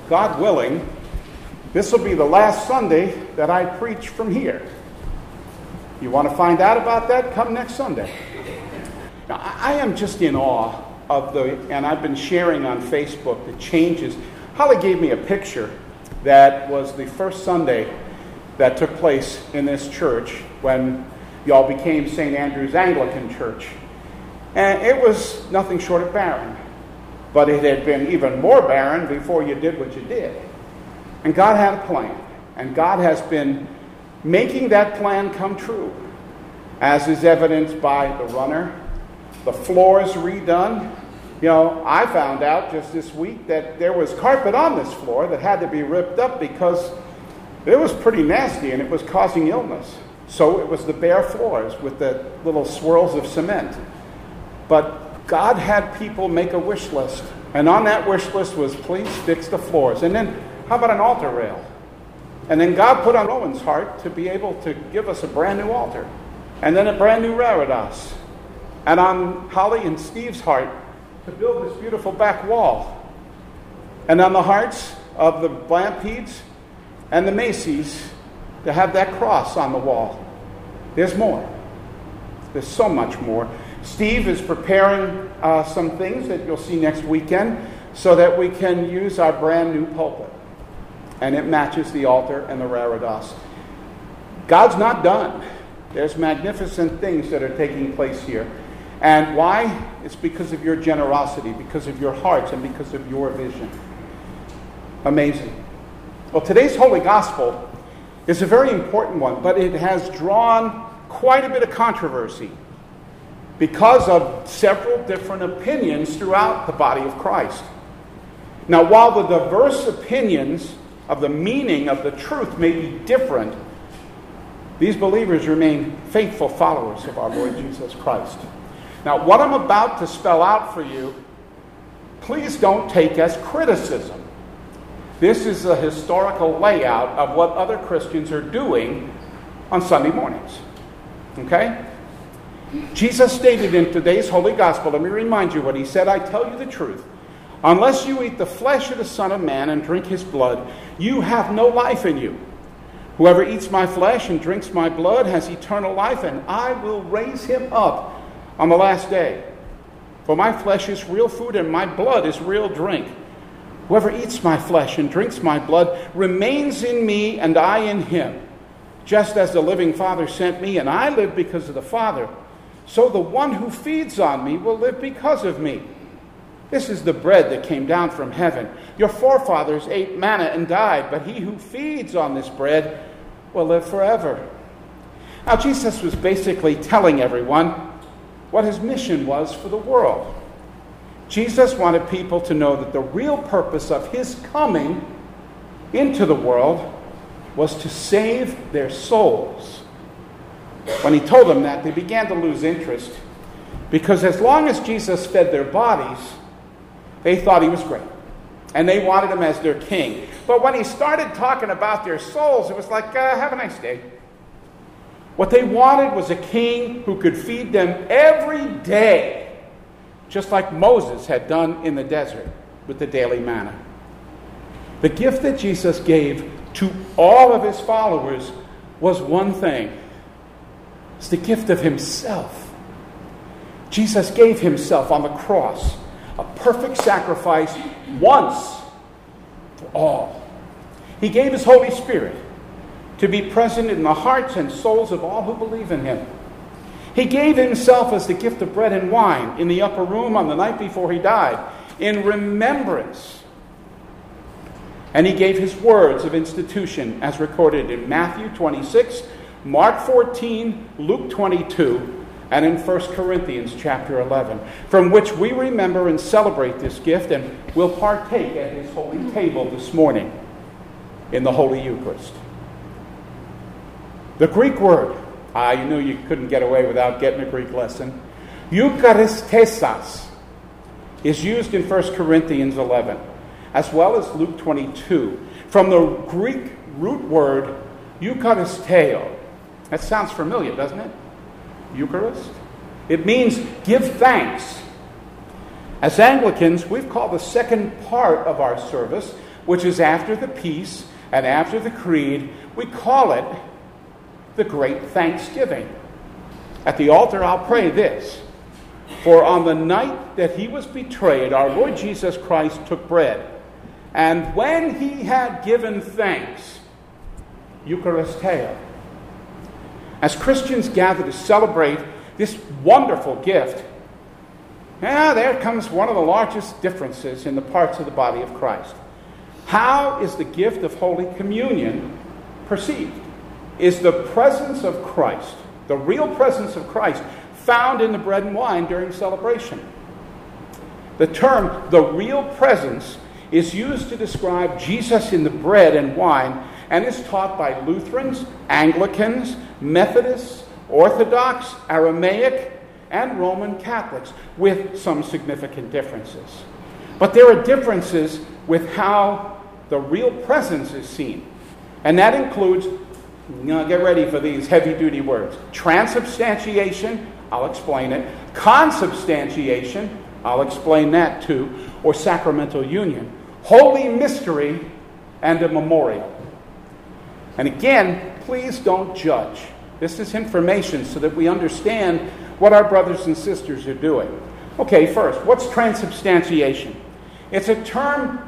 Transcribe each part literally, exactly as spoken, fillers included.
God willing, this will be the last Sunday that I preach from here. You want to find out about that? Come next Sunday. Now, I am just in awe of the, and I've been sharing on Facebook, the changes. Holly gave me a picture that was the first Sunday that took place in this church when y'all became Saint Andrew's Anglican Church. And it was nothing short of barren. But it had been even more barren before you did what you did. And God had a plan. And God has been making that plan come true, as is evidenced by the runner, the floors redone. You know, I found out just this week that there was carpet on this floor that had to be ripped up because it was pretty nasty and it was causing illness. So it was the bare floors with the little swirls of cement. But God had people make a wish list. And on that wish list was, please fix the floors. And then, how about an altar rail? And then God put on Rowan's heart to be able to give us a brand new altar. And then a brand new reredos. And on Holly and Steve's heart to build this beautiful back wall. And on the hearts of the Blampedes and the Macy's to have that cross on the wall. There's more. There's so much more. Steve is preparing uh, some things that you'll see next weekend so that we can use our brand new pulpit. And it matches the altar and the reredos. God's not done. There's magnificent things that are taking place here. And why? It's because of your generosity, because of your hearts, and because of your vision. Amazing. Well, today's Holy Gospel is a very important one, but it has drawn quite a bit of controversy because of several different opinions throughout the body of Christ. Now, while the diverse opinions of the meaning of the truth may be different, these believers remain faithful followers of our Lord Jesus Christ. Now, what I'm about to spell out for you, please don't take as criticism. This is a historical layout of what other Christians are doing on Sunday mornings. Okay? Jesus stated in today's Holy Gospel, let me remind you what he said, I tell you the truth. Unless you eat the flesh of the Son of Man and drink his blood, you have no life in you. Whoever eats my flesh and drinks my blood has eternal life, and I will raise him up on the last day. For my flesh is real food and my blood is real drink. Whoever eats my flesh and drinks my blood remains in me and I in him. Just as the living Father sent me and I live because of the Father, so the one who feeds on me will live because of me. This is the bread that came down from heaven. Your forefathers ate manna and died, but he who feeds on this bread will live forever. Now, Jesus was basically telling everyone what his mission was for the world. Jesus wanted people to know that the real purpose of his coming into the world was to save their souls. When he told them that, they began to lose interest because as long as Jesus fed their bodies, they thought he was great. And they wanted him as their king. But when he started talking about their souls, it was like, uh, have a nice day. What they wanted was a king who could feed them every day, just like Moses had done in the desert with the daily manna. The gift that Jesus gave to all of his followers was one thing. It's the gift of himself. Jesus gave himself on the cross, a perfect sacrifice once for all. He gave his Holy Spirit to be present in the hearts and souls of all who believe in him. He gave himself as the gift of bread and wine in the upper room on the night before he died, in remembrance. And he gave his words of institution as recorded in Matthew twenty-six, Mark fourteen, Luke twenty-two, and in First Corinthians chapter eleven, from which we remember and celebrate this gift and will partake at his holy table this morning in the Holy Eucharist. The Greek word, ah, you knew you couldn't get away without getting a Greek lesson, Eucharistesas, is used in First Corinthians eleven, as well as Luke twenty-two, from the Greek root word Eucharisteo. That sounds familiar, doesn't it? Eucharist. It means give thanks. As Anglicans, we've called the second part of our service which is after the peace and after the creed, we call it the Great Thanksgiving. At the altar, I'll pray this. For on the night that he was betrayed, our Lord Jesus Christ took bread, and when he had given thanks, Eucharisteo. As Christians gather to celebrate this wonderful gift, now there comes one of the largest differences in the parts of the body of Christ. How is the gift of Holy Communion perceived? Is the presence of Christ, the real presence of Christ, found in the bread and wine during celebration? The term, the real presence, is used to describe Jesus in the bread and wine and is taught by Lutherans, Anglicans, Methodists, Orthodox, Aramaic, and Roman Catholics, with some significant differences. But there are differences with how the real presence is seen. And that includes, you know, get ready for these heavy-duty words, transubstantiation, I'll explain it, consubstantiation, I'll explain that too, or sacramental union, holy mystery, and a memorial. And again, please don't judge. This is information so that we understand what our brothers and sisters are doing. Okay, first, what's transubstantiation? It's a term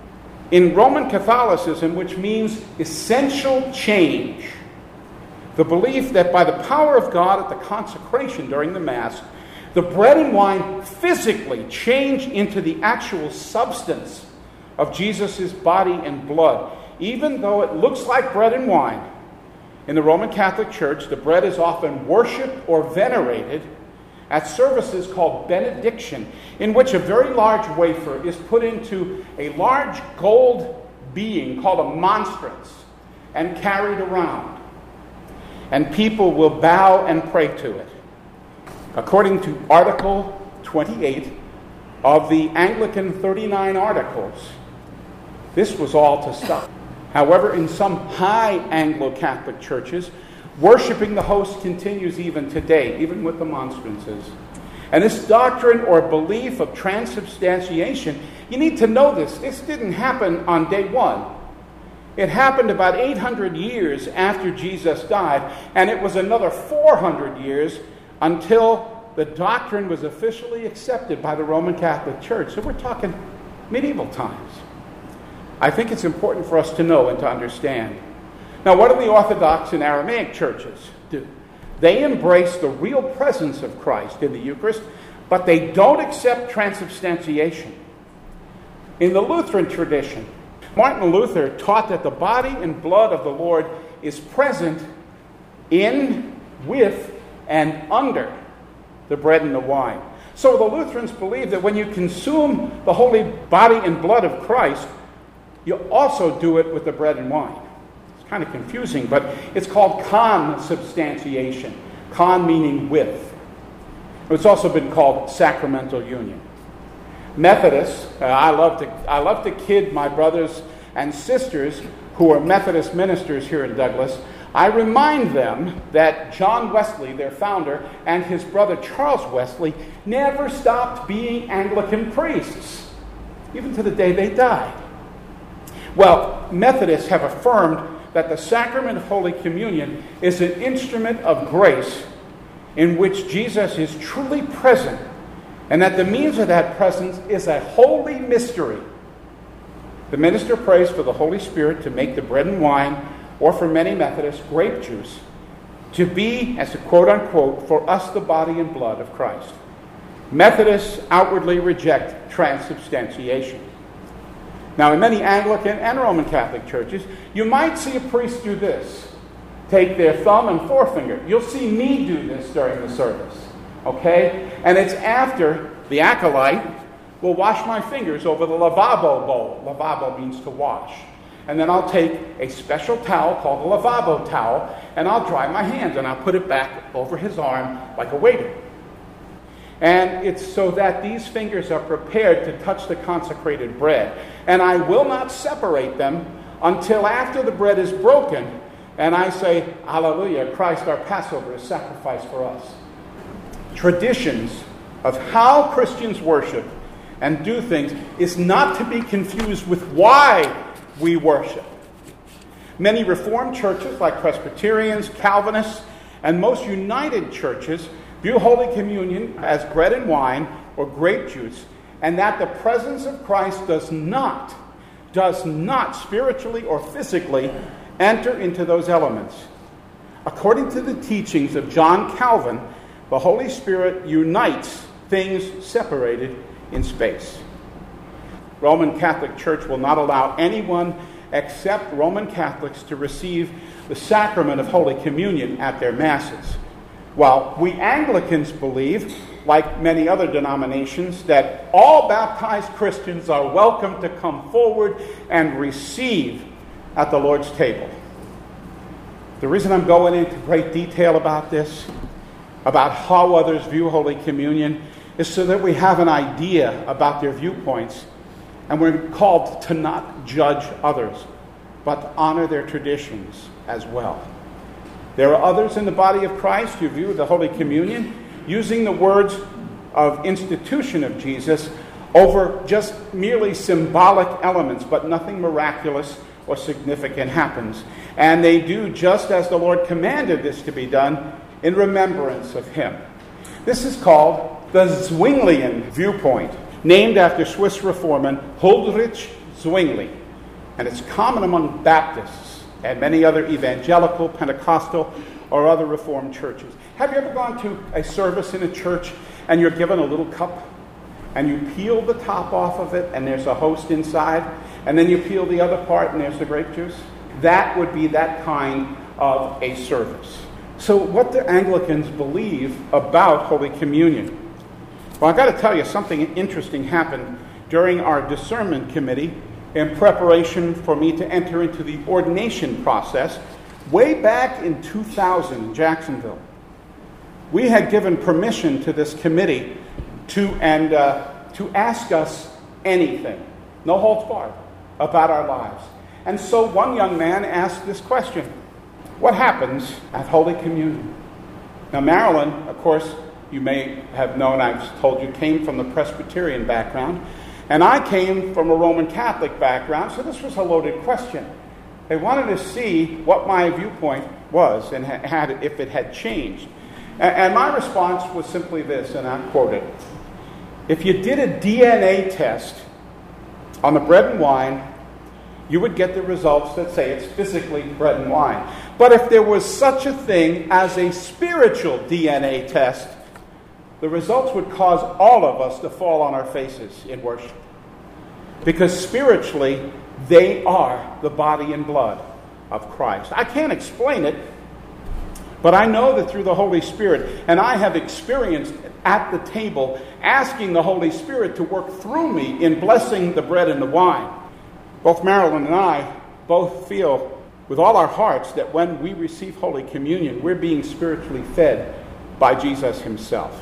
in Roman Catholicism which means essential change. The belief that by the power of God at the consecration during the Mass, the bread and wine physically change into the actual substance of Jesus' body and blood, even though it looks like bread and wine. In the Roman Catholic Church, the bread is often worshipped or venerated at services called benediction, in which a very large wafer is put into a large gold being called a monstrance and carried around. And people will bow and pray to it. According to Article twenty-eight of the Anglican thirty-nine Articles, this was all to stop. However, in some high Anglo-Catholic churches, worshiping the host continues even today, even with the monstrances. And this doctrine or belief of transubstantiation, you need to know this. This didn't happen on day one. It happened about eight hundred years after Jesus died, and it was another four hundred years until the doctrine was officially accepted by the Roman Catholic Church. So we're talking medieval times. I think it's important for us to know and to understand. Now, what do the Orthodox and Aramaic churches do? They embrace the real presence of Christ in the Eucharist, but they don't accept transubstantiation. In the Lutheran tradition, Martin Luther taught that the body and blood of the Lord is present in, with, and under the bread and the wine. So the Lutherans believe that when you consume the holy body and blood of Christ, you also do it with the bread and wine. It's kind of confusing, but it's called consubstantiation. Con meaning with. It's also been called sacramental union. Methodists, uh, I love to I love to kid my brothers and sisters who are Methodist ministers here in Douglas. I remind them that John Wesley, their founder, and his brother Charles Wesley never stopped being Anglican priests, even to the day they died. Well, Methodists have affirmed that the sacrament of Holy Communion is an instrument of grace in which Jesus is truly present, and that the means of that presence is a holy mystery. The minister prays for the Holy Spirit to make the bread and wine, or for many Methodists, grape juice, to be, as a quote-unquote, for us the body and blood of Christ. Methodists outwardly reject transubstantiation. Now, in many Anglican and Roman Catholic churches, you might see a priest do this. Take their thumb and forefinger. You'll see me do this during the service. Okay? And it's after the acolyte will wash my fingers over the lavabo bowl. Lavabo means to wash. And then I'll take a special towel called the lavabo towel, and I'll dry my hands, and I'll put it back over his arm like a waiter. And it's so that these fingers are prepared to touch the consecrated bread. And I will not separate them until after the bread is broken, and I say, Hallelujah, Christ our Passover is sacrificed for us. Traditions of how Christians worship and do things is not to be confused with why we worship. Many Reformed churches, like Presbyterians, Calvinists, and most United churches, view Holy Communion as bread and wine or grape juice, and that the presence of Christ does not, does not spiritually or physically enter into those elements. According to the teachings of John Calvin, the Holy Spirit unites things separated in space. Roman Catholic Church will not allow anyone except Roman Catholics to receive the sacrament of Holy Communion at their masses. While we Anglicans believe, like many other denominations, that all baptized Christians are welcome to come forward and receive at the Lord's table. The reason I'm going into great detail about this, about how others view Holy Communion, is so that we have an idea about their viewpoints, and we're called to not judge others, but to honor their traditions as well. There are others in the body of Christ who view the Holy Communion using the words of institution of Jesus over just merely symbolic elements, but nothing miraculous or significant happens. And they do just as the Lord commanded this to be done in remembrance of Him. This is called the Zwinglian viewpoint, named after Swiss reformer Huldrych Zwingli. And it's common among Baptists and many other evangelical, Pentecostal, or other Reformed churches. Have you ever gone to a service in a church and you're given a little cup and you peel the top off of it and there's a host inside, and then you peel the other part and there's the grape juice? That would be that kind of a service. So what do Anglicans believe about Holy Communion? Well, I've got to tell you, something interesting happened during our discernment committee in preparation for me to enter into the ordination process way back in two thousand in Jacksonville. We had given permission to this committee to and uh, to ask us anything, no holds barred, about our lives. And so one young man asked this question: what happens at Holy Communion? Now, Marilyn, of course, you may have known, I've told you, came from the Presbyterian background, and I came from a Roman Catholic background, so this was a loaded question. They wanted to see what my viewpoint was and had if it had changed. And my response was simply this, and I quote it: if you did a D N A test on the bread and wine, you would get the results that say it's physically bread and wine. But if there was such a thing as a spiritual D N A test, the results would cause all of us to fall on our faces in worship. Because spiritually, they are the body and blood of Christ. I can't explain it, but I know that through the Holy Spirit, and I have experienced at the table, asking the Holy Spirit to work through me in blessing the bread and the wine. Both Marilyn and I both feel with all our hearts that when we receive Holy Communion, we're being spiritually fed by Jesus Himself.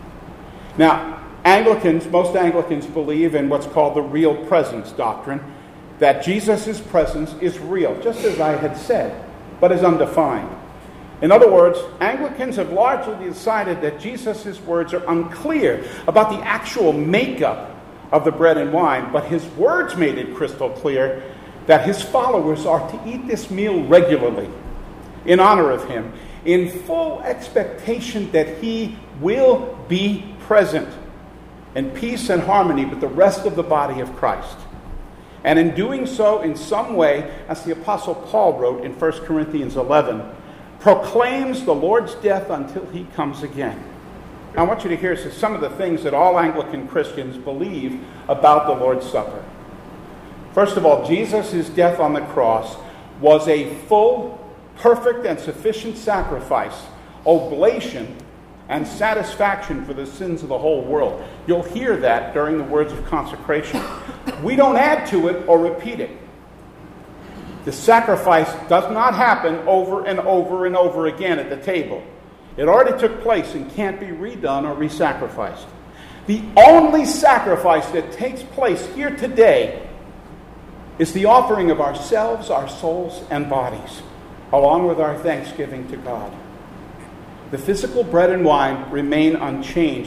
Now, Anglicans, most Anglicans believe in what's called the real presence doctrine, that Jesus' presence is real, just as I had said, but is undefined. In other words, Anglicans have largely decided that Jesus' words are unclear about the actual makeup of the bread and wine, but His words made it crystal clear that His followers are to eat this meal regularly in honor of Him, in full expectation that He will be present in peace and harmony with the rest of the body of Christ. And in doing so, in some way, as the Apostle Paul wrote in First Corinthians eleven, proclaims the Lord's death until He comes again. I want you to hear some of the things that all Anglican Christians believe about the Lord's Supper. First of all, Jesus' death on the cross was a full, perfect, and sufficient sacrifice, oblation, and satisfaction for the sins of the whole world. You'll hear that during the words of consecration. We don't add to it or repeat it. The sacrifice does not happen over and over and over again at the table. It already took place and can't be redone or re-sacrificed. The only sacrifice that takes place here today is the offering of ourselves, our souls, and bodies, along with our thanksgiving to God. The physical bread and wine remain unchanged,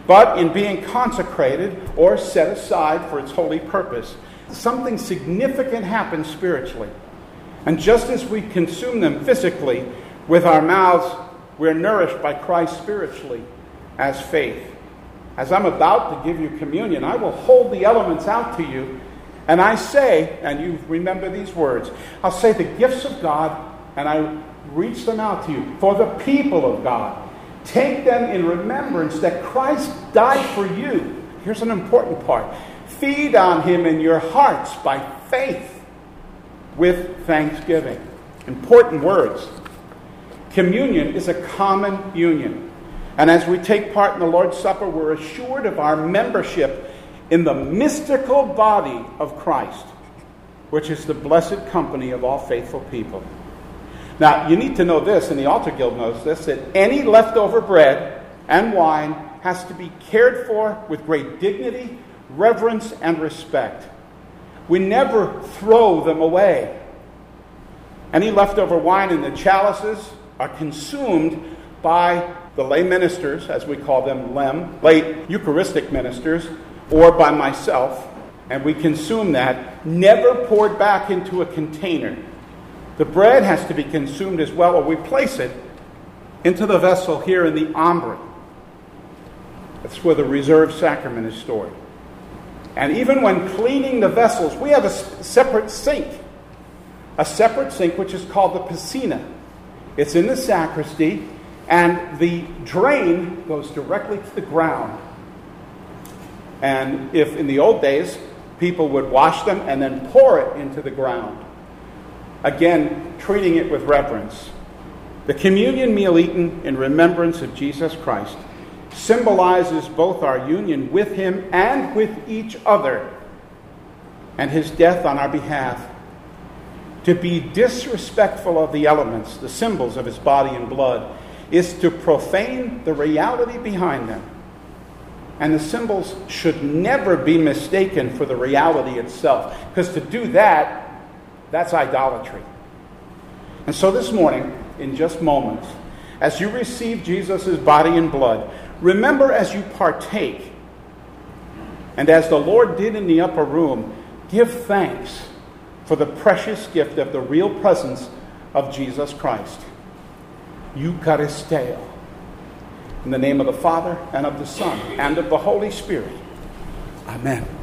but in being consecrated or set aside for its holy purpose, something significant happens spiritually. And just as we consume them physically with our mouths, we're nourished by Christ spiritually as faith. As I'm about to give you communion, I will hold the elements out to you, and I say, and you remember these words, I'll say the gifts of God, and I reach them out to you for the people of God. Take them in remembrance that Christ died for you. Here's an important part. Feed on him in your hearts by faith with thanksgiving. Important words. Communion is a common union. And as we take part in the Lord's Supper, we're assured of our membership in the mystical body of Christ, which is the blessed company of all faithful people. Now, you need to know this, and the Altar Guild knows this, that any leftover bread and wine has to be cared for with great dignity, reverence, and respect. We never throw them away. Any leftover wine in the chalices are consumed by the lay ministers, as we call them, lem, lay Eucharistic ministers, or by myself, and we consume that, never poured back into a container. The bread has to be consumed as well, or we place it into the vessel here in the ambry. That's where the reserved sacrament is stored. And even when cleaning the vessels, we have a separate sink. A separate sink which is called the piscina. It's in the sacristy, and the drain goes directly to the ground. And if in the old days, people would wash them and then pour it into the ground. Again, treating it with reverence. The communion meal eaten in remembrance of Jesus Christ symbolizes both our union with him and with each other, and his death on our behalf. To be disrespectful of the elements, the symbols of his body and blood, is to profane the reality behind them. And the symbols should never be mistaken for the reality itself, because to do that, that's idolatry. And so this morning, in just moments, as you receive Jesus' body and blood, remember as you partake, and as the Lord did in the upper room, give thanks for the precious gift of the real presence of Jesus Christ. Eucharisteo. In the name of the Father, and of the Son, and of the Holy Spirit. Amen.